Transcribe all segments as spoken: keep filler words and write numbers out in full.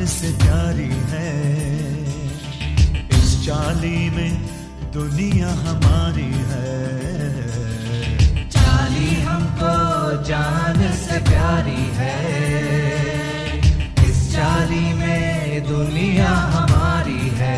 से प्यारी है। इस चाली में दुनिया हमारी है। चाली हमको जान से प्यारी है। इस चाली में दुनिया हमारी है।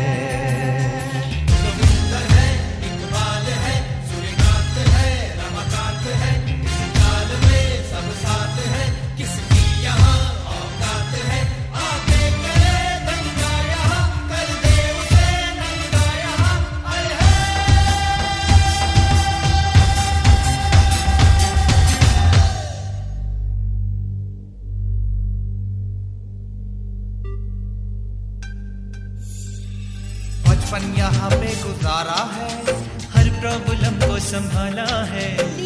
बचपन यहाँ पे गुजारा है, हर प्रॉब्लम को संभाला है।